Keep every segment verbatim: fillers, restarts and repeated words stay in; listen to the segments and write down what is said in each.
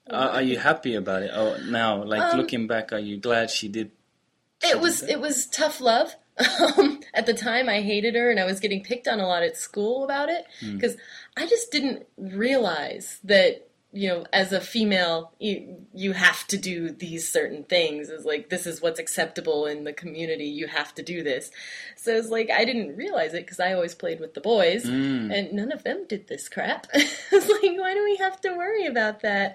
Are, are you happy about it? Oh, now, like Um, looking back, are you glad she did? she It did was that? it was tough love. Um, at the time, I hated her, and I was getting picked on a lot at school about it because I just didn't realize that, you know, as a female, you you have to do these certain things. It's like, this is what's acceptable in the community. You have to do this. So it's like I didn't realize it because I always played with the boys, Mm. and none of them did this crap. It's like, why do we have to worry about that?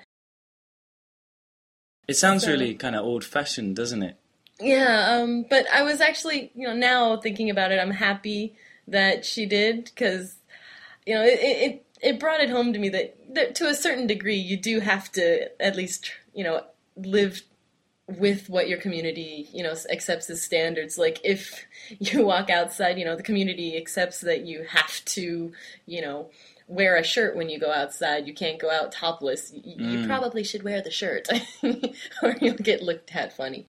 It sounds So- really kind of old-fashioned, doesn't it? Yeah, um, but I was actually, you know, now thinking about it, I'm happy that she did because, you know, it, it it brought it home to me that, that to a certain degree you do have to at least, you know, live with what your community, you know, accepts as standards. Like if you walk outside, you know, the community accepts that you have to, you know, wear a shirt when you go outside. You can't go out topless. Y- You Mm. probably should wear the shirt or you'll get looked at funny.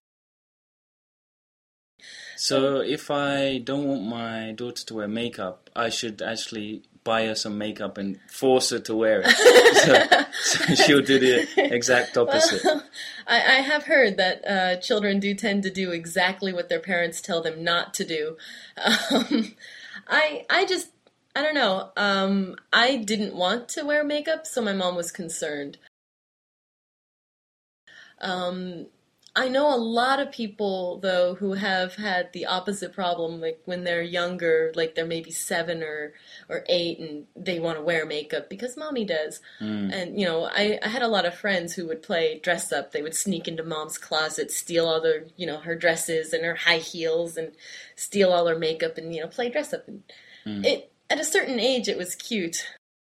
So if I don't want my daughter to wear makeup, I should actually buy her some makeup and force her to wear it. so, so she'll do the exact opposite. Well, I, I have heard that uh, children do tend to do exactly what their parents tell them not to do. Um, I I just I don't know. Um, I didn't want to wear makeup, so my mom was concerned. Um, I know a lot of people though who have had the opposite problem, like when they're younger, like they're maybe seven or or eight, and they want to wear makeup because mommy does. Mm. And you know, I, I had a lot of friends who would play dress up. They would sneak into mom's closet, steal all their, you know, her dresses and her high heels, and steal all her makeup, and you know, play dress up. And Mm. it at a certain age, it was cute.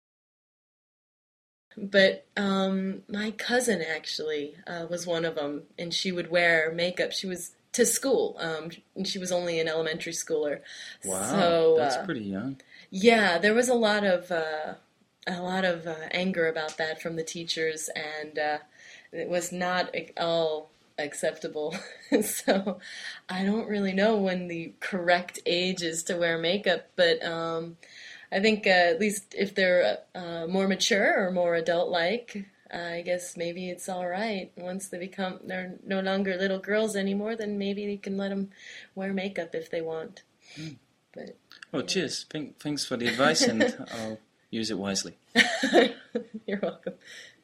But um, my cousin actually uh, was one of them, and she would wear makeup. She was to school, um, and she was only an elementary schooler. Wow, So, that's uh, pretty young. yeah, there was a lot of uh, a lot of uh, anger about that from the teachers, and uh, it was not at all acceptable. So, I don't really know when the correct age is to wear makeup, but um, I think uh, at least if they're uh, more mature or more adult-like, uh, I guess maybe it's all right. Once they become, they're no longer little girls anymore, then maybe you can let them wear makeup if they want. But Oh, cheers. Thank, thanks for the advice, and I'll use it wisely. you're welcome.